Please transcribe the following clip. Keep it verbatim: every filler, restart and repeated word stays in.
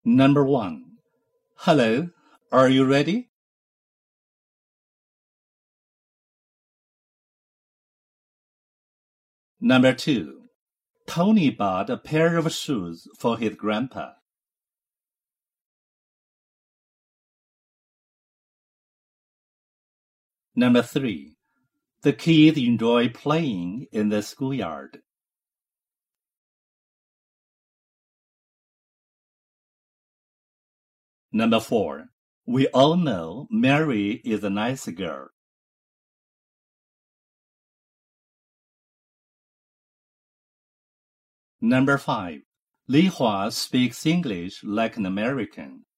Number one. Hello, are you ready? Number two. Tony bought a pair of shoes for his grandpa. Number three. The kids enjoy playing in the schoolyard. Number four. We all know Mary is a nice girl. Number five. Li Hua speaks English like an American.